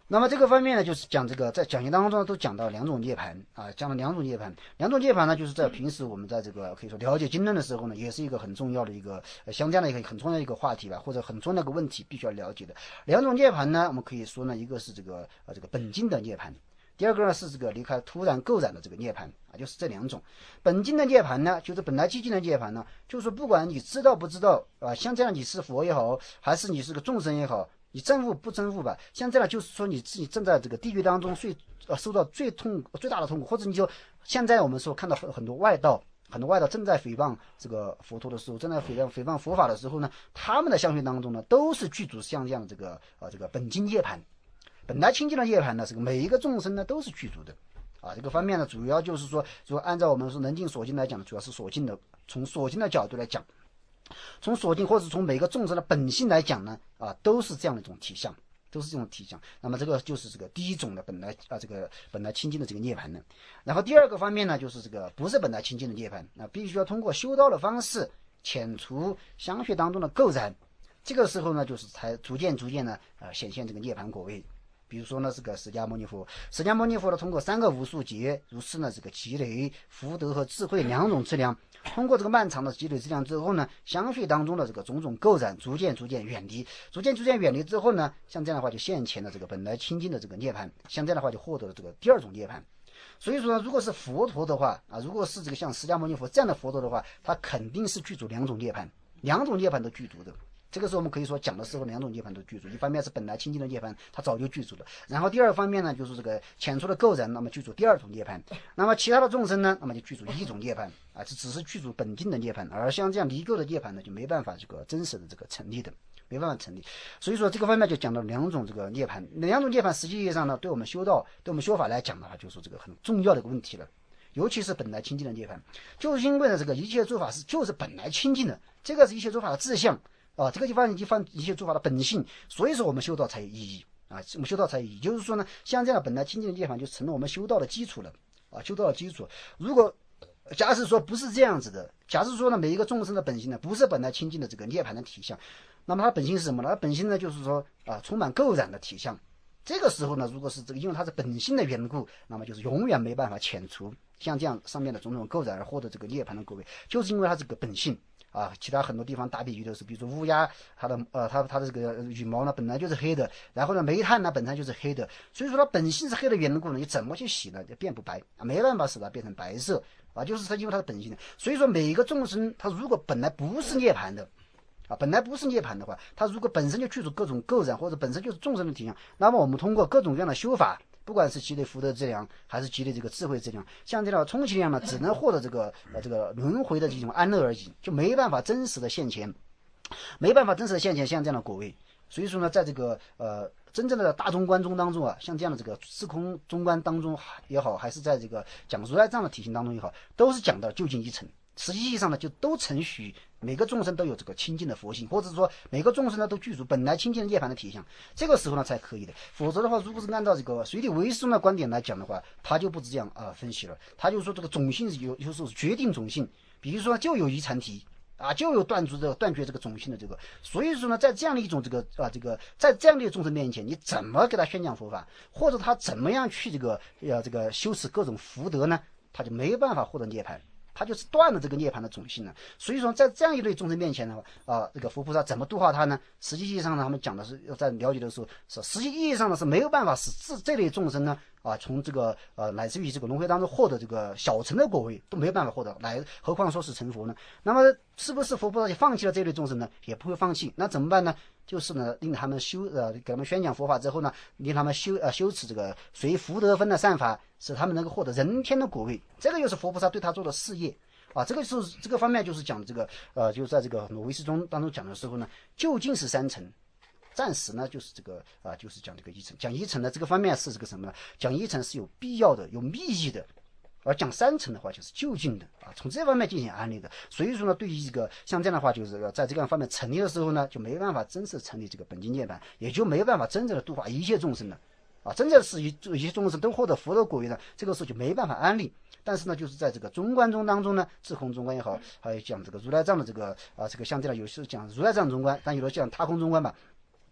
S1: 那么这个方面呢，就是讲这个在讲义当中都讲到两种涅槃啊，讲了两种涅槃。两种涅槃呢，就是在平时我们在这个可以说了解经论的时候呢，也是一个很重要的一个像这样的一个很重要的一个话题吧，或者很重要的一个问题，必须要了解的。两种涅槃呢，我们可以说呢，一个是这个本经的涅槃，第二个呢是这个离开突然构染的这个涅槃啊，就是这两种。本经的涅槃呢，就是本来寂静的涅槃呢，就是说不管你知道不知道啊，像这样你是佛也好，还是你是个众生也好。你证悟不证悟吧？像这样就是说你自己正在这个地狱当中受到最大的痛苦，或者你就现在我们说看到很多外道正在诽谤这个佛陀的时候，正在诽谤佛法的时候呢，他们的相续当中呢，都是具足像这样的这个本经涅槃，本来清净的涅槃呢，这个每一个众生呢都是具足的。啊，这个方面呢，主要就是说按照我们说能尽所尽来讲，主要是所尽的，从所尽的角度来讲。从所尽或者从每个众生的本性来讲呢，啊，都是这样的一种体相，都是这种体相。那么这个就是这个第一种的本来清净的这个涅槃呢。然后第二个方面呢，就是这个不是本来清净的涅槃，那必须要通过修道的方式遣除相续当中的垢染，这个时候呢，就是才逐渐呢，显现这个涅槃果位。比如说呢，这个释迦牟尼佛呢，通过三个无数劫如是呢，这个积累福德和智慧两种质量，通过这个漫长的积累质量之后呢，相续当中的这个种种垢染逐渐远离，远离之后呢，像这样的话就现前了这个本来清净的这个涅槃，像这样的话就获得了这个第二种涅槃。所以说呢，如果是佛陀的话啊，如果是这个像释迦牟尼佛这样的佛陀的话，他肯定是具足两种涅槃都具足的。这个时候我们可以说讲的时候两种涅槃都具足，一方面是本来清净的涅槃，它早就具足了，然后第二方面呢，就是这个遣除的垢染，那么具足第二种涅槃，那么其他的众生呢，那么就具足一种涅槃啊，这只是具足本经的涅槃，而像这样离垢的涅槃呢，就没办法这个真实的这个成立的，没办法成立。所以说这个方面就讲到两种这个涅槃，两种涅槃实际意义上呢，对我们修道对我们修法来讲的话，就是这个很重要的一个问题了。尤其是本来清净的涅槃，就是因为呢，这个一切诸法就是本来清净的，这个是一切诸法的志向啊，这个地方一切诸法的本性，所以说我们修道才有意义啊，我们修道才有意义。就是说呢，像这样本来清净的涅槃就成了我们修道的基础了啊，修道的基础。如果假使说不是这样子的，假使说呢，每一个众生的本性呢不是本来清净的这个涅槃的体相，那么它本性是什么呢？它本性呢就是说啊，充满垢染的体相。这个时候呢，如果是这个因为它是本性的缘故，那么就是永远没办法遣除像这样上面的种种垢染而获得这个涅槃的果位，就是因为它这个本性啊。其他很多地方打比喻的是，比如说乌鸦，它的这个羽毛呢本来就是黑的，然后呢煤炭呢本来就是黑的，所以说它本性是黑的缘故呢，你怎么去洗呢？就变不白啊，没办法使它变成白色啊，就是它因为它的本性的。所以说每一个众生，他如果本来不是涅槃的。啊，本来不是涅槃的话，它如果本身就具足各种垢染，或者本身就是众生的体相，那么我们通过各种各样的修法，不管是积累福德质量，还是积累这个智慧质量，像这样充其量呢，只能获得这个轮回的这种安乐而已，就没办法真实的现前，像这样的果位。所以说呢，在这个真正的大中观中当中啊，像这样的这个四空中观当中也好，还是在这个讲如来藏的体系当中也好，都是讲到究竟一层。实际意义上呢，就都承许每个众生都有这个清净的佛性，或者说每个众生呢都具足本来清净的涅槃的体相，这个时候呢才可以的。否则的话，如果是按照这个随体唯识的观点来讲的话，他就不是这样分析了。他就说这个种性有时候是决定种性，比如说就有遗残体啊，就有断绝这个种性的这个。所以说呢，在这样的一种在这样的众生面前，你怎么给他宣讲佛法，或者他怎么样去这个修持各种福德呢？他就没办法获得涅槃。他就是断了这个涅槃的种性了。所以说在这样一类众生面前的话这个佛菩萨怎么度化他呢？实际意义上呢，他们讲的是在了解的时候，实际意义上呢是没有办法使这类众生呢从这个乃至于这个轮回当中获得这个小乘的果位都没有办法获得，何况说是成佛呢？那么是不是佛菩萨就放弃了这类众生呢？也不会放弃。那怎么办呢？就是呢，令他们给他们宣讲佛法之后呢，令他们修持这个随福德分的善法，使他们能够获得人天的果位。这个又是佛菩萨对他做的事业啊。这个方面就是讲这个就是在这个唯识中当中讲的时候呢，究竟是三层。暂时呢，就是这个就是讲这个一层。讲一层呢，这个方面是这个什么呢？讲一层是有必要的、有密意的。而讲三层的话就是就近的从这方面进行安利的。所以说呢，对于这个像这样的话，就是在这个方面成立的时候呢，就没办法真实成立这个本经涅槃，也就没办法真正的度化一切众生了真正是一切众生都获得佛的果位呢，这个时候就没办法安利。但是呢，就是在这个中观中当中呢，智空中观也好，还有讲这个如来藏的这个像这样有时讲如来藏中观，但有的讲他空中观吧。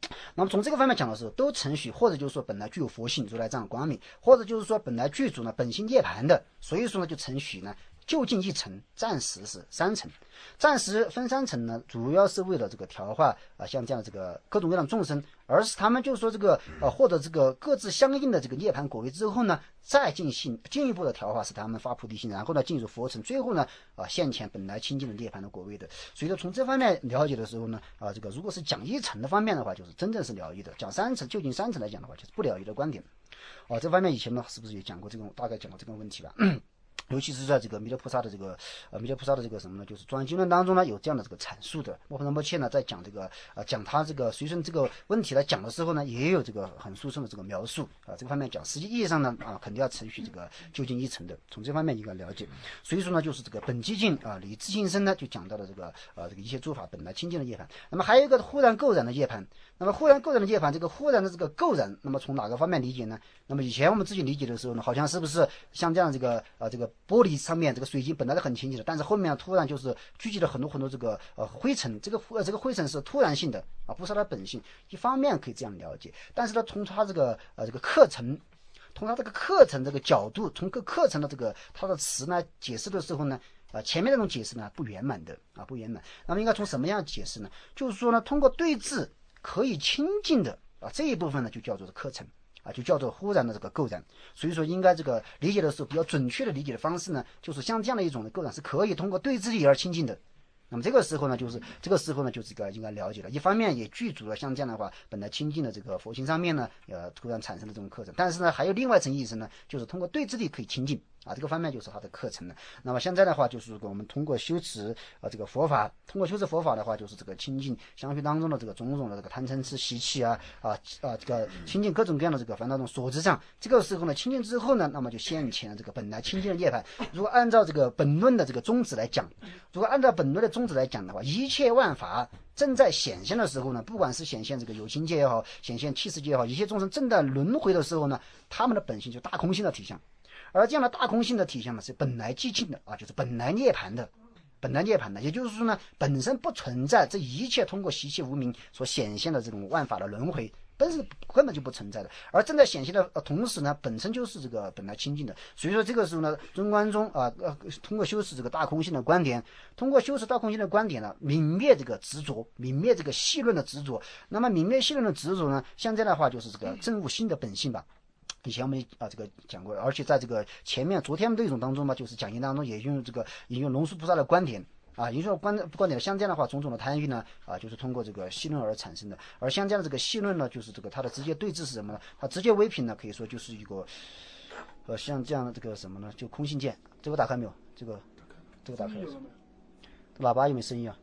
S1: 那么从这个方面讲的时候，都承许或者就是说本来具有佛性，如来藏光明，或者就是说本来具足呢本性涅槃的，所以说呢就承许呢就近一层，暂时是3层，暂时分3层呢，主要是为了这个调化像这样的这个各种各样的众生，而是他们就是说这个获得这个各自相应的这个涅槃果位之后呢，再进一步的调化，使他们发菩提心，然后呢进入佛层，最后呢现前本来清净的涅槃的果位的。所以说从这方面了解的时候呢这个如果是讲1层的方面的话，就是真正是了义的；讲3层就近3层来讲的话，就是不了义的观点。这方面以前呢是不是也讲过这个，大概讲过这个问题吧？尤其是在这个弥勒菩萨的这个什么呢，就是庄严经论当中呢有这样的这个阐述的。摩诃仁波切呢在讲这个讲他这个随顺这个问题来讲的时候呢，也有这个很殊胜的这个描述这个方面讲，实际意义上呢肯定要承许这个就近一层的，从这方面应该了解。所以说呢，就是这个本寂静理自性身呢，就讲到了这个一切诸法本来清净的涅槃。那么还有一个忽然垢染的涅槃。那么忽然垢染的涅槃，这个忽然的这个垢染，那么从哪个方面理解呢？那么以前我们自己理解的时候呢，好像是不是像这样这个玻璃上面这个水晶本来是很清净的，但是后面突然就是聚集了很多这个灰尘，这个灰尘是突然性的不是它的本性。一方面可以这样了解，但是呢，从它这个课程，从它这个课程这个角度，从各课程的这个它的词呢解释的时候呢。前面那种解释呢不圆满的不圆满。那么应该从什么样解释呢？就是说呢，通过对治可以清净的这一部分呢就叫做课程就叫做忽然的这个垢染。所以说应该这个理解的时候比较准确的理解的方式呢，就是像这样的一种的垢染是可以通过对治力而清净的。那么这个时候呢，就是应该了解了。一方面也具足了像这样的话本来清净的这个佛性上面呢突然产生的这种课程，但是呢还有另外一层意思呢，就是通过对治力可以清净这个方面就是它的课程了。那么现在的话就是我们通过修持这个佛法，通过修持佛法的话，就是这个清净相续当中的这个种种的这个贪嗔痴习气这个清净各种各样的这个烦恼中所知上，这个时候呢清净之后呢，那么就现前了这个本来清净的涅槃。如果按照这个本论的这个宗旨来讲，的话，一切万法正在显现的时候呢，不管是显现这个有情界也好，显现气世界也好，一切众生正在轮回的时候呢，他们的本性就大空性的体相。而这样的大空性的体现呢，是本来寂静的就是本来涅槃的，也就是说呢，本身不存在这一切通过习气无明所显现的这种万法的轮回，根本就不存在的。而正在显现的同时呢，本身就是这个本来清净的。所以说这个时候呢，中观中通过修持这个大空性的观点，通过修持大空性的观点呢，泯灭这个执着，泯灭这个细论的执着。那么泯灭细论的执着呢，像这样的话就是这个证悟心的本性吧。以前我们这个讲过，而且在这个前面昨天的一种当中嘛，就是讲义当中也引用龙树菩萨的观点引用观点，像这样的话种种的贪欲呢就是通过这个细论而产生的。而像这样的这个细论呢，就是这个它的直接对峙是什么呢？它直接为品呢，可以说就是一个像这样的这个什么呢？就空性见。这个打开没有？这个打开了。喇叭有没有声音啊？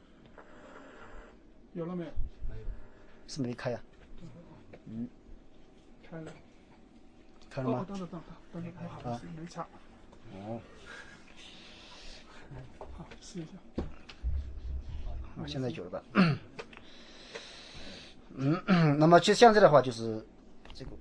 S2: 有了没有？
S1: 没有，是没开呀。
S2: 开了。
S1: 开了吗？
S2: 等，好，没插。好，试一下。
S1: 现在有了吧？那么就像这的话，就是这个。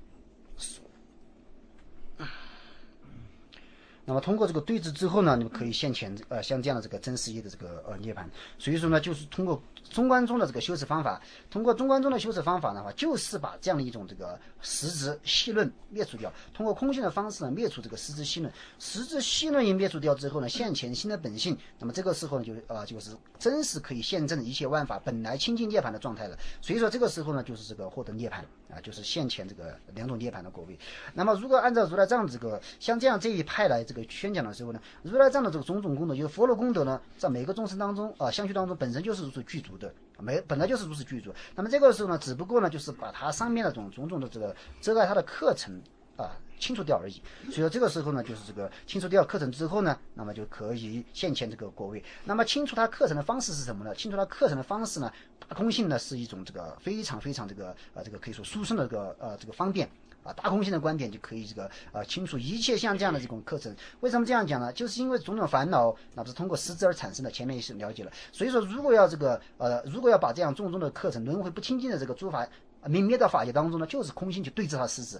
S1: 那么通过这个对峙之后呢，你们可以现前像这样的这个真实义的这个涅槃。所以说呢，就是通过中观中的这个修持方法，的话，就是把这样的一种这个实质细论灭除掉，通过空性的方式呢灭除这个实质细论。实质细论一灭除掉之后呢，现前心的本性，那么这个时候呢就是真实可以现证一切万法本来清净涅槃的状态了。所以说这个时候呢，就是这个获得涅槃就是现前这个2种涅槃的果位。那么如果按照如来藏这个像这样这一派来这个宣讲的时候呢，如来藏的这个种种功德，就是佛的功德呢，在每个众生当中相续当中本身就是如此具足的，本来就是如此具足。那么这个时候呢，只不过呢就是把它上面的种种的这个遮盖它的课程清除掉而已。所以说这个时候呢，就是这个清除掉课程之后呢，那么就可以现前这个果位。那么清除它课程的方式是什么呢？清除它课程的方式呢，大空性呢是一种这个非常非常这个可以说殊胜的这个方便。大空性的观点就可以清除一切像这样的这种课程。为什么这样讲呢？就是因为种种烦恼那不是通过实质而产生的，前面也是了解了。所以说如果要把这样种种的课程轮回不清净的这个诸法泯灭到法界当中呢，就是空性去对治它实质。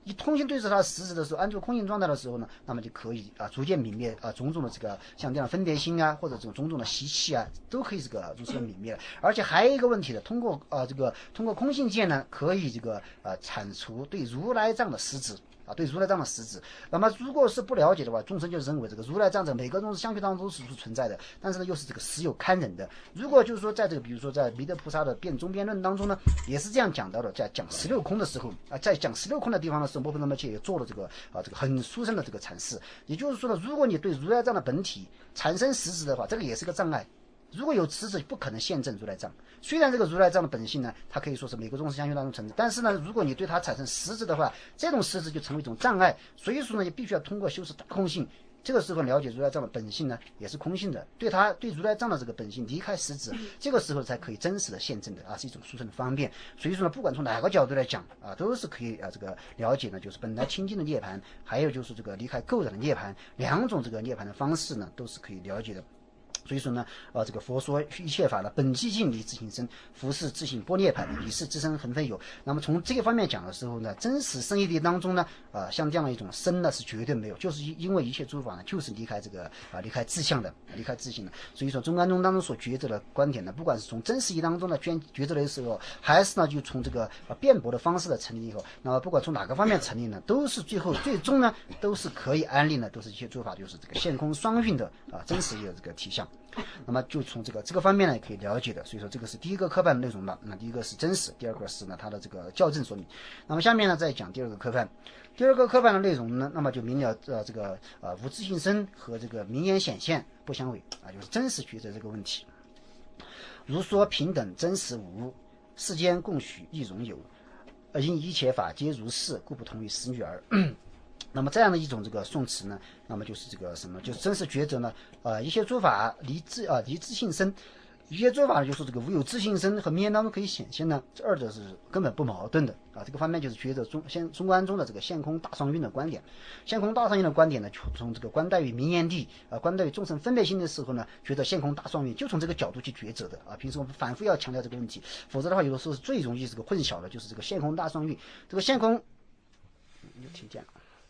S1: 以空性对峙它的实质的时候，按住空性状态的时候呢，那么就可以逐渐泯灭种种的这个像这样分别心啊，或者这种种种的习气啊，都可以这个如此的泯灭。而且还有一个问题的，通过空性见呢，可以这个铲除对如来藏的实质。对如来藏的实质，那么如果是不了解的话，众生就认为这个如来藏在每个种相续当中都是存在的，但是呢又是这个实有堪忍的。如果就是说在这个比如说在弥勒菩萨的辩中辩论当中呢，也是这样讲到的，在讲16空的时候在讲16空的地方的时候，摩诃萨摩切也做了这个很殊胜的这个阐释。也就是说呢，如果你对如来藏的本体产生实质的话，这个也是个障碍。如果有实质，不可能现证如来藏。虽然这个如来藏的本性呢，它可以说是每个众生相续当中存在，但是呢，如果你对它产生实质的话，这种实质就成为一种障碍。所以说呢，也必须要通过修持大空性，这个时候了解如来藏的本性呢，也是空性的。对如来藏的这个本性离开实质，这个时候才可以真实的现证的是一种殊胜的方便。所以说呢，不管从哪个角度来讲都是可以这个了解呢，就是本来清净的涅槃，还有就是这个离开垢染的涅槃，两种这个涅槃的方式呢，都是可以了解的。所以说呢，这个佛说一切法呢，本寂静离自性生，佛是自性波涅槃，以是自身恒非有。那么从这个方面讲的时候呢，真实生义谛当中呢，像这样的一种生呢是绝对没有，就是因为一切诸法呢就是离开这个离开自相的，离开自性的。所以说中观宗当中所抉择的观点呢，不管是从真实义当中的抉择的时候，还是呢就从这个辩驳的方式的成立以后，那么不管从哪个方面成立呢，都是最终呢都是可以安立呢，都是一切诸法就是这个现空双运的真实义的这个体相。那么就从这个方面呢，也可以了解的。所以说这个是第一个科判的内容了。那第一个是真实，第二个是呢它的这个校正说明。那么下面呢再讲第二个科判。第二个科判的内容呢，那么就明了这个无自性身和这个名言显现不相违就是真实抉择这个问题。如说平等真实无，世间共许亦容有，因一切法皆如是，故不同于实女儿。那么这样的一种这个宋词呢，那么就是这个什么，就是真实抉择呢，一些诸法离自性身，一些诸法呢就是这个无有自性身和名言当中可以显现呢，这二者是根本不矛盾的这个方面就是抉择中观中的这个现空大双运的观点。现空大双运的观点呢，从这个观待于名言谛观待于众生分别心的时候呢，觉得现空大双运就从这个角度去抉择的平时我们反复要强调这个问题，否则的话有的时候是最容易这个混淆的，就是这个现空大双运。这个现空又听见了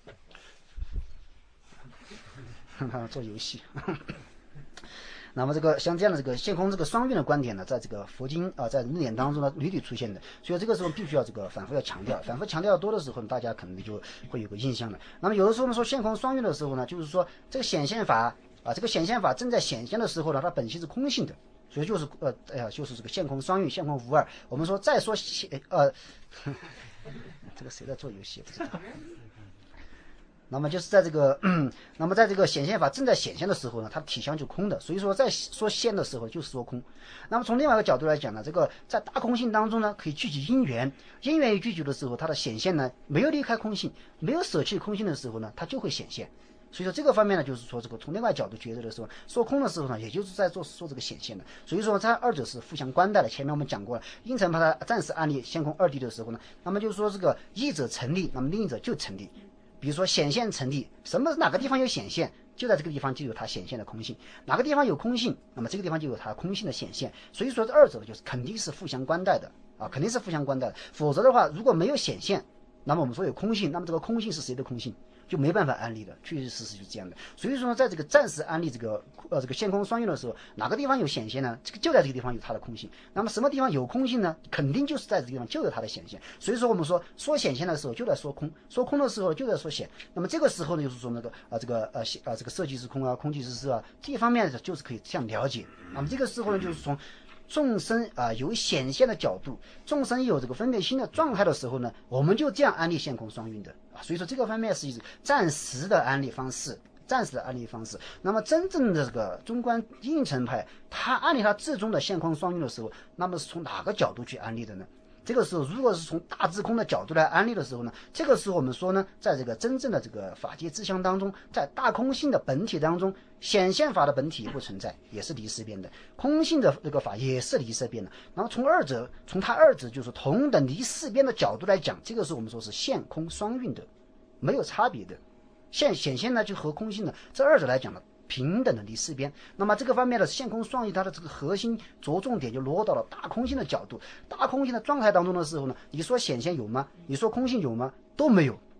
S1: 做游戏那么这个像这样的这个现空这个双运的观点呢，在这个佛经在日典当中呢屡屡出现的，所以这个时候必须要这个反复要强调，反复强调多的时候，大家可能就会有个印象了。那么有的时候我们说现空双运的时候呢，就是说这个显现法这个显现法正在显现的时候呢，它本性是空性的，所以就是就是这个现空双运，现空无二。我们说再说这个谁在做游戏不知道。那么就是在这个那么在这个显现法正在显现的时候呢，它体相就空的，所以说在说现的时候就是说空。那么从另外一个角度来讲呢，这个在大空性当中呢，可以聚集因缘，因缘一聚集的时候，它的显现呢没有离开空性，没有舍弃空性的时候呢，它就会显现。所以说这个方面呢，就是说这个从另外角度觉得的时候，说空的时候呢，也就是在说这个显现的。所以说它二者是互相关待的。前面我们讲过了，应成把它暂时安立现空二谛的时候呢，那么就是说这个一者成立，那么另一者就成立。比如说显现成立，哪个地方有显现，就在这个地方就有它显现的空性；哪个地方有空性，那么这个地方就有它空性的显现。所以说这二者就是肯定是互相关待的肯定是互相关待的。否则的话，如果没有显现，那么我们说有空性，那么这个空性是谁的空性？就没办法安立的，确确实实是这样的。所以说呢，在这个暂时安立这个现空双运的时候，哪个地方有显现呢？就在这个地方有它的空性。那么什么地方有空性呢？肯定就是在这个地方就有它的显现。所以说我们说显现的时候就在说空，说空的时候就在说显。那么这个时候呢，就是说那个这个色即是空空即是色这一方面就是可以这样了解。那么这个时候呢，就是从众生有显现的角度，众生有这个分别心的状态的时候呢，我们就这样安立现空双运的所以说这个方面是一个暂时的安立方式，暂时的安立方式。那么真正的这个中观应成派，他安立他至终的现空双运的时候，那么是从哪个角度去安立的呢？这个时候如果是从大自空的角度来安立的时候呢，这个时候我们说呢，在这个真正的这个法界自相当中，在大空性的本体当中，显现法的本体不存在，也是离世变的，空性的这个法也是离世变的。然后从它二者就是同等离世变的角度来讲，这个时候我们说是现空双运的，没有差别的。显现呢就和空性的这二者来讲呢，平等的离世边。那么这个方面的现空双运，它的这个核心着重点就落到了大空性的角度。大空性的状态当中的时候呢，你说显现有吗？你说空性有吗？都没有。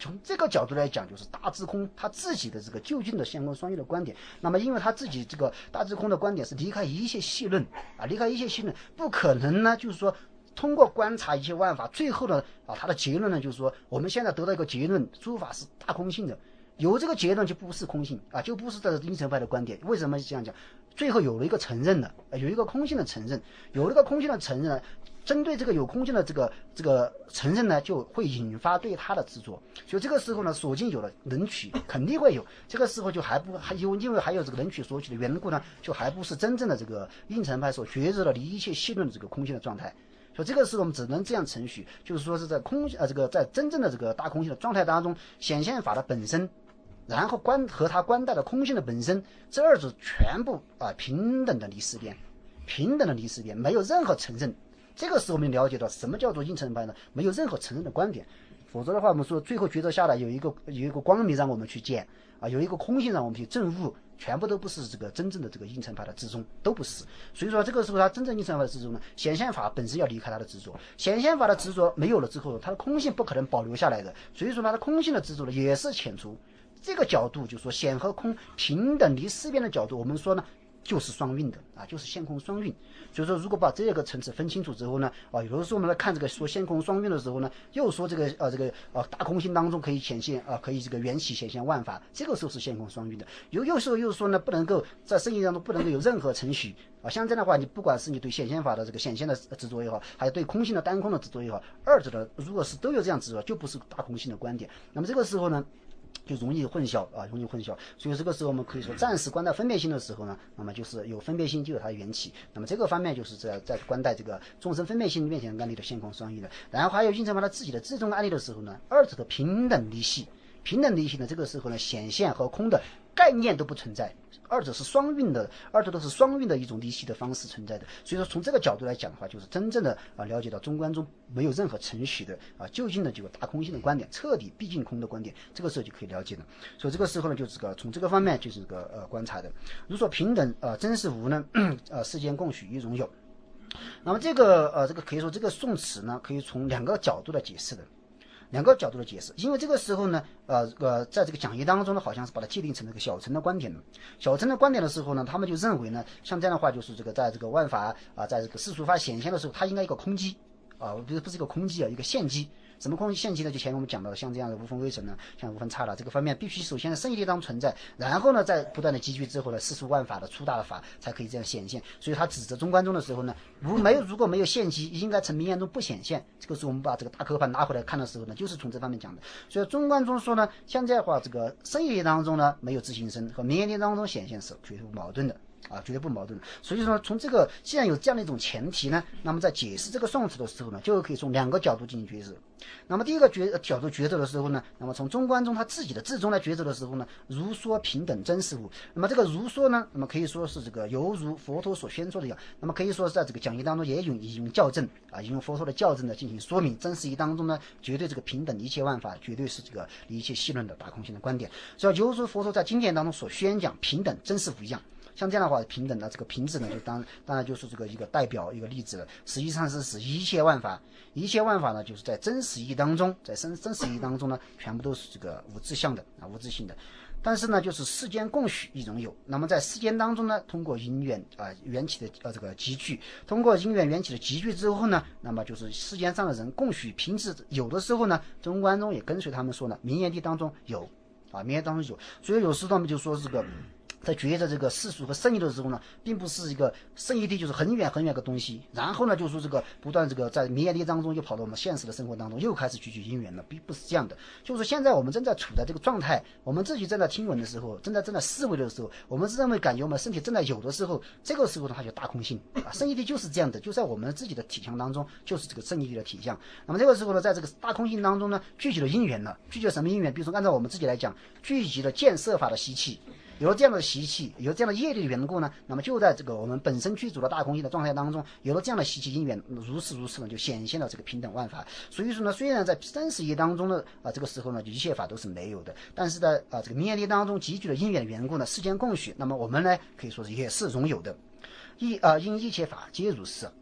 S1: 从这个角度来讲，就是大智空他自己的这个就近的先空双运的观点。那么因为他自己这个大智空的观点是离开一切细论啊，离开一切细论，不可能呢，就是说通过观察一切万法，最后呢他的结论呢就是说，我们现在得到一个结论，诸法是大空性的。有这个结论就不是空性啊，就不是这应成派的观点。为什么这样讲？最后有了一个承认了，有一个空性的承认，有了一个空性的承认呢，针对这个有空性的这个承认呢，就会引发对他的执着。所以这个时候呢，所尽有了能取，肯定会有。这个时候就因为还有这个能取所取的缘故呢，就还不是真正的这个应成派所觉知的离一切细论的这个空性的状态。所以这个时候我们只能这样程序，就是说是在在真正的这个大空性的状态当中，显现法的本身。然后和他观待的空性的本身，这二者全部平等的离四边，平等的离四边，没有任何承认。这个时候我们了解到什么叫做应成派呢？没有任何承认的观点。否则的话，我们说最后抉择下来有一个光明让我们去见啊，有一个空性让我们去证悟，全部都不是这个真正的这个应成派的之中，都不是。所以说这个时候他真正应成派的之中呢，显现法本身要离开他的执着，显现法的执着没有了之后，他的空性不可能保留下来的。所以说他的空性的执着呢，也是遣除。这个角度就是说显和空平等离四边的角度，我们说呢就是双运的啊，就是现空双运。所以说如果把这个层次分清楚之后呢，有的时候我们来看这个说现空双运的时候呢，又说这个大空性当中可以显现可以这个缘起显现万法，这个时候是现空双运的。有时候又说呢，不能够在生意当中不能够有任何程序啊，像这样的话，你不管是你对显现法的这个显现的执着也好，还有对空性的单空的执着也好，二者的如果是都有这样执着，就不是大空性的观点。那么这个时候呢，就容易混淆啊，容易混淆。所以这个时候我们可以说，暂时观待分别心的时候呢，那么就是有分别心就有它的缘起。那么这个方面就是在观待这个众生分别心面前案例的现空双运的。然后还有应成法他自己的自宗案例的时候呢，二者的平等离系，平等离系呢，这个时候呢，显现和空的概念都不存在。二者是双运的，二者都是双运的一种离析的方式存在的。所以说从这个角度来讲的话，就是真正的了解到中观中没有任何程序的究竟的这个大空性的观点，彻底毕竟空的观点，这个时候就可以了解了。所以这个时候呢，就是从这个方面就是观察的。如说平等真是无呢，世间共许一荣有。那么这个可以说这个宋词呢，可以从两个角度来解释的。两个角度的解释，因为这个时候呢，在这个讲义当中呢，好像是把它界定成这个小乘的观点的。小乘的观点的时候呢，他们就认为呢，像这样的话，就是这个在这个万法在这个世俗法显现的时候，它应该一个空机不是一个空机一个现机。什么空机现机呢？就前面我们讲到的，像这样的无分微尘呢，像无分差了，这个方面必须首先在圣义地当中存在，然后呢，在不断的积聚之后呢，世俗万法的粗大的法才可以这样显现。所以他指责中观中的时候呢，如果没有现机，应该从明眼中不显现。这个是我们把这个大科盘拿回来看的时候呢，就是从这方面讲的。所以中观中说呢，像这样的话，这个圣义地当中呢，没有自性身和明眼地当中显现是绝对不矛盾的。绝对不矛盾。所以说，从这个既然有这样的一种前提呢，那么在解释这个宋词的时候呢，就可以从两个角度进行抉择。那么第一个角度抉择的时候呢，那么从中观中他自己的自宗来抉择的时候呢，如说平等真实无。那么这个如说呢，那么可以说是这个犹如佛陀所宣说的一样，那么可以说是在这个讲义当中也引用校正引用佛陀的校正呢进行说明。真实义当中呢，绝对这个平等一切万法，绝对是这个一切细论的大空性的观点。所以犹如佛陀在经典当中所宣讲平等真实无一样。像这样的话，平等的这个平字呢，就当然就是这个一个代表一个例子了。实际上是指一切万法，一切万法呢，就是在真实义当中，在真实义当中呢，全部都是这个无自相的无自性的。但是呢，就是世间共许一种有。那么在世间当中呢，通过因缘缘起的这个集聚，通过因缘缘起的集聚之后呢，那么就是世间上的人共许平质有的时候呢，中观中也跟随他们说呢，明眼地当中有明眼当中有。所以有时候他们就说这个。在觉着这个世俗和圣义的时候呢，并不是一个圣义地，就是很远很远的东西。然后呢，就说这个不断这个在明眼地当中，又跑到我们现实的生活当中，又开始聚因缘了，并不是这样的。就是现在我们正在处在这个状态，我们自己正在听闻的时候，正在思维的时候，我们认为感觉我们身体正在有的时候，这个时候呢，它就大空性圣义地就是这样的，就在我们自己的体相当中，就是这个圣义地的体相。那么这个时候呢，在这个大空性当中呢，聚集了因缘了，聚集了什么因缘？比如说按照我们自己来讲，聚集了见色法的习气。有了这样的习气，有了这样的业力的缘故呢，那么就在这个我们本身具足的大空性的状态当中，有了这样的习气因缘，如是呢，就显现了这个平等万法。所以说呢，虽然在真实义当中呢这个时候呢，一切法都是没有的，但是在这个明眼力当中集聚的因缘的缘故呢，世间共许，那么我们呢可以说是也是拥有的。因一切法皆如是。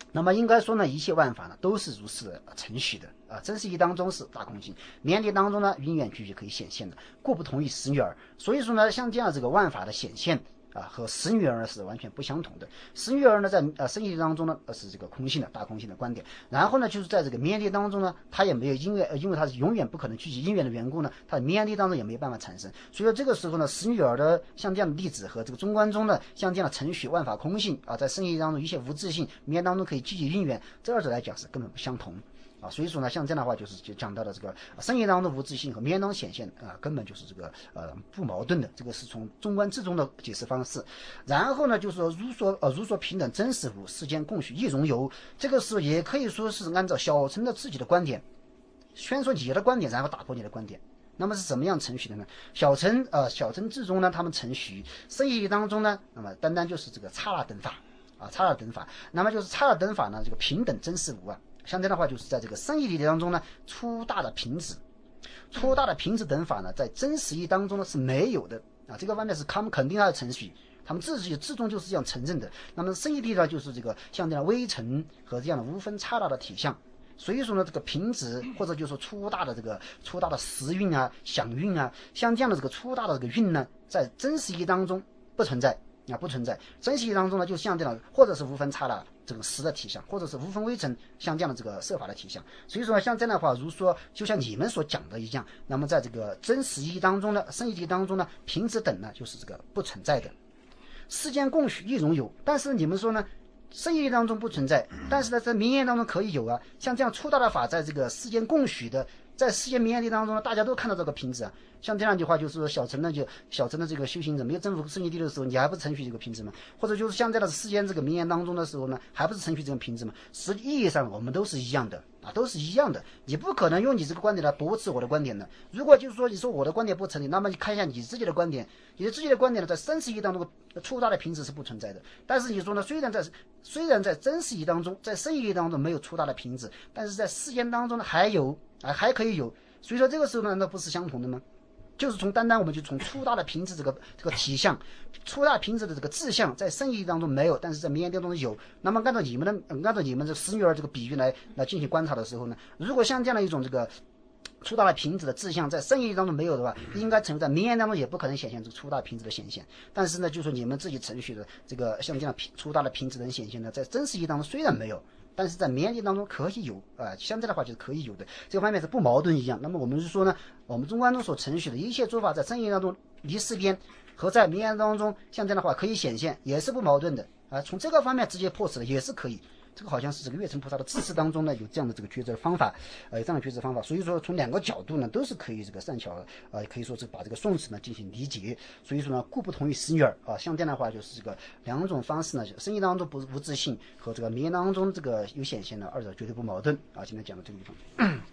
S1: 那么应该说呢，一切万法呢都是如此程序的啊。真实义当中是大空性，绵力当中呢永远具可以显现的，故不同于实女儿。所以说呢，像这样这个万法的显现啊，和实女儿是完全不相同的。实女儿呢，在生意当中呢，是这个空性的大空性的观点。然后呢，就是在这个绵力当中呢，它也没有因为它是永远不可能聚集因缘的缘故呢，它的绵力当中也没有办法产生。所以说这个时候呢，实女儿的像这样的例子和这个中观中的像这样的程序万法空性啊，在生意当中一切无自性，绵当中可以聚集因缘，这二者来讲是根本不相同。啊，所以说呢，像这样的话，就讲到了这个生意当中的无自性和绵当显现啊，根本就是这个不矛盾的。这个是从中观至中的解释方式。然后呢，就是说如说平等真实无，世间共许一容有。这个时候也可以说是按照小乘的自己的观点，宣说你的观点，然后打破你的观点。那么是怎么样程序的呢？小乘至中呢，他们程序生意当中呢，那么单单就是这个刹那等法啊，刹那等法。那么就是刹那等法呢，这个平等真实无啊。像这样的话，就是在这个生意理当中呢，粗大的平指等法呢，在真实义当中呢是没有的啊。这个方面是他们肯定他的程序，他们自己至终就是这样承认的。那么生意理呢，就是这个像这样微尘和这样的无分刹那的体相。所以说呢，这个平指或者就是说粗大的时运啊、响运啊，像这样的这个粗大的这个运呢，在真实义当中不存在。不存在真实义当中呢，就像这样，或者是无分刹那这个实的体相，或者是无分微尘像这样的这个色法的体相。所以说像这样的话，如说就像你们所讲的一样，那么在这个真实义当中呢，生义义当中呢，平指等呢就是这个不存在的。世间共许一容有，但是你们说呢，生义当中不存在，但是呢在名言当中可以有啊。像这样粗大的法，在这个世间共许的，在世间名言力当中呢，大家都看到这个平指啊。像这样的话，就是说小乘的这个修行者没有征服生意地的时候，你还不是程序这个平指吗？或者就是像在世间这个名言当中的时候呢，还不是程序这个平指吗？实际意义上我们都是一样的啊，都是一样的。你不可能用你这个观点来驳斥我的观点的。如果就是说你说我的观点不成立，那么你看一下你自己的观点，你的自己的观点呢，在真实义当中粗大的平指是不存在的。但是你说呢，虽然在真实义当中，在生义当中没有粗大的平指，但是在世间当中呢还有啊，还可以有。所以说这个时候呢，那不是相同的吗？就是从单单我们就从粗大的瓶子这个体相，粗大瓶子的这个志向，在生意当中没有，但是在名言当中有。那么按照你们这实女儿这个比喻来进行观察的时候呢，如果像这样的一种这个粗大的瓶子的志向在生意当中没有的话，应该存在名言当中也不可能显现这个粗大瓶子的显现。但是呢，就说你们自己程序的这个像这样粗大的瓶子能显现呢，在真实义当中虽然没有，但是在名言当中可以有啊，相对的话就是可以有的，这个方面是不矛盾一样。那么我们是说呢，我们中观中所程序的一切做法，在生意当中离四边和在名言当中像这样的话可以显现，也是不矛盾的啊。从这个方面直接破斥的也是可以。这个好像是这个月尘菩萨的自持当中呢有这样的这个抉择方法，这样的抉择方法。所以说从两个角度呢都是可以这个善巧可以说是把这个宋词呢进行理解。所以说呢，故不同于实女儿啊，像这样的话就是这个两种方式呢，生意当中不自信和这个名言当中这个有显现的二者绝对不矛盾啊。今天讲到这个地方。